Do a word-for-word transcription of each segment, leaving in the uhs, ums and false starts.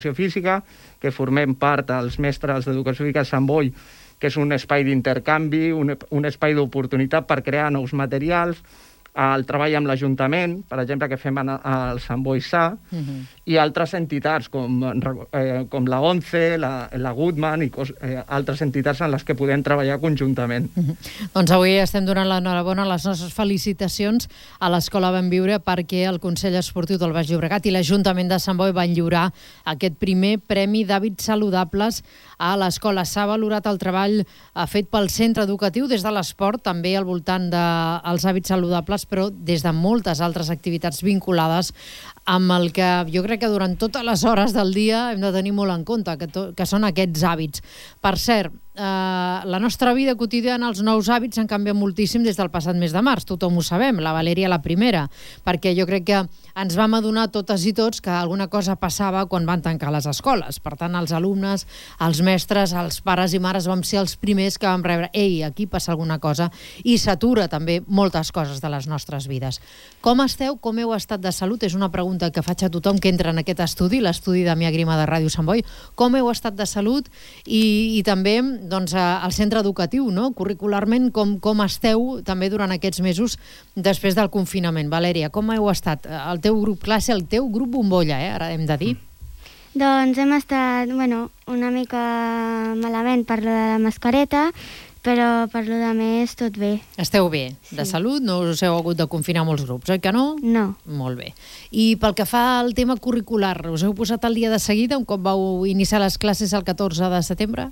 física, que formem part els mestres d'Educació Física de Sant Boi, que és un espai d'intercanvi, un, un espai d'oportunitat per crear nous materials, el treball amb l'Ajuntament, per exemple, que fem al Sant Boi Sa, uh-huh. i altres entitats, com, eh, com la ONCE, la, la Goodman, i cos, eh, altres entitats en les que podem treballar conjuntament. Uh-huh. Doncs avui estem donant l'enhorabona, les nostres felicitacions a l'Escola Benviure, perquè el Consell Esportiu del Baix Llobregat i l'Ajuntament de Sant Boi van lliurar aquest primer Premi d'Hàbits Saludables a l'escola. S'ha valorat el treball fet pel centre educatiu des de l'esport, també al voltant dels hàbits saludables, però des de moltes altres activitats vinculades amb el que jo crec que durant totes les hores del dia hem de tenir molt en compte, que, to, que són aquests hàbits. Per cert, eh, la nostra vida quotidiana, els nous hàbits han canviat moltíssim des del passat mes de març, tothom ho sabem, la Valèria la primera, perquè jo crec que ens vam adonar totes i tots que alguna cosa passava quan van tancar les escoles. Per tant, els alumnes, els mestres, els pares i mares vam ser els primers que vam rebre ei, aquí passa alguna cosa, i s'atura també moltes coses de les nostres vides. Com esteu? Com heu estat de salut? És una pregunta que faig a tothom que entra en aquest estudi, l'estudi de Mia Grima de Ràdio Sant Boi. Com heu estat de salut? I, i també doncs, al centre educatiu, no? Curricularment, com, com esteu també durant aquests mesos després del confinament? Valèria, com heu estat? El teu grup classe, el teu grup bombolla, eh? Ara hem de dir. Doncs hem estat, bueno, una mica malament per lo de la mascareta, però per lo de més tot bé. Esteu bé, sí. De salut? No us heu hagut de confinar molts grups, oi que no? No. Molt bé. I pel que fa al tema curricular, us heu posat al dia de seguida un cop vau iniciar les classes el catorze de setembre?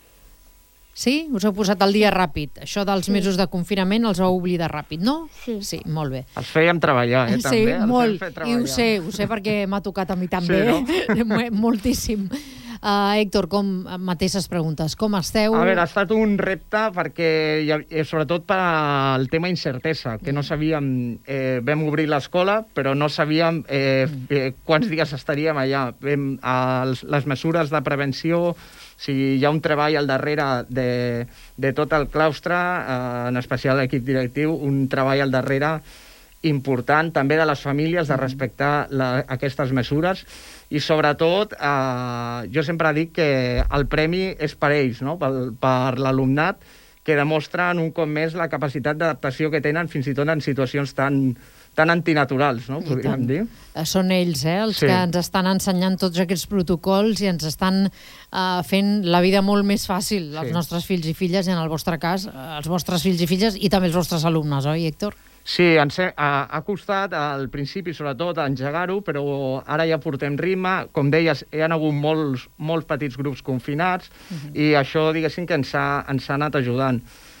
Sí? Us heu posat al dia ràpid. Això dels sí. mesos de confinament els heu oblidat ràpid, no? Sí. Sí, molt bé. Els fèiem treballar, eh, també. Sí, molt. I ho sé, ho sé perquè m'ha tocat a mi també. Sí, no? Moltíssim. Uh, Héctor, com mateixes preguntes, com esteu? A veure, ha estat un repte perquè, sobretot per al tema incertesa, que no sabíem, eh, vam obrir l'escola, però no sabíem eh, eh, quants dies estaríem allà. Vam, els, les mesures de prevenció, si hi ha un treball al darrere de, de tot el claustre, eh, en especial l'equip directiu, un treball al darrere important, també de les famílies, de respectar la, aquestes mesures, i sobretot, eh, jo sempre dic que el premi és per ells, no? per, per l'alumnat, que demostren un cop més la capacitat d'adaptació que tenen fins i tot en situacions tan, tan antinaturals, no? Podríem dir. Són ells, eh, els sí. que ens estan ensenyant tots aquests protocols i ens estan uh, fent la vida molt més fàcil, els sí. nostres fills i filles, i en el vostre cas, els vostres fills i filles, i també els vostres alumnes, oi, Héctor? Sí, ens ha, ha costat al principi, sobretot, engegar-ho, però ara ja portem ritme. Com deies, hi ha hagut molts, molts petits grups confinats, uh-huh. i això, diguéssim, que ens ha, ens ha anat ajudant.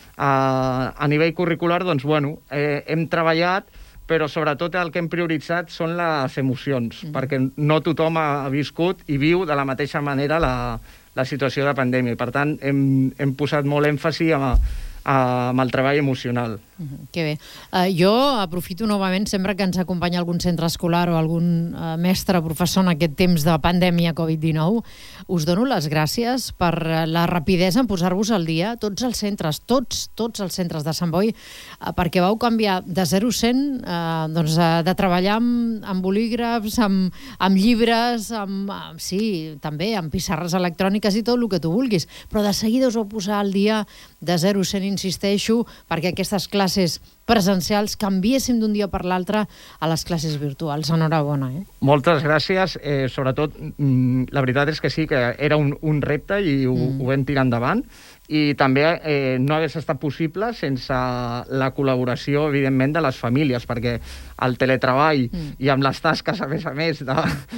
Uh, a nivell curricular, doncs, bueno, eh, hem treballat, però sobretot el que hem prioritzat són les emocions, mm. perquè no tothom ha viscut i viu de la mateixa manera la, la situació de pandèmia. Per tant, hem, hem posat molt èmfasi amb, amb el treball emocional. Mm-hmm. Que bé. Uh, jo aprofito novament, sempre que ens acompanya algun centre escolar o algun uh, mestre o professor en aquest temps de pandèmia covid dinou, us dono les gràcies per la rapidesa en posar-vos al dia, tots els centres, tots, tots els centres de Sant Boi, uh, perquè vau canviar de zero a cent, uh, doncs, uh, de treballar amb, amb bolígrafs, amb, amb llibres, amb, amb, sí, també amb pissarres electròniques i tot el que tu vulguis, però de seguida us vau posar al dia de zero a cent, insisteixo, perquè aquestes classes presencials canviéssim d'un dia per l'altre a les classes virtuals. Enhorabona, eh? Moltes gràcies. Eh, sobretot, mm, la veritat és que sí, que era un, un repte i ho, mm. ho vam tirar endavant. I també eh, no hagués estat possible sense la col·laboració, evidentment, de les famílies, perquè el teletreball mm. i amb les tasques, a més a més, de,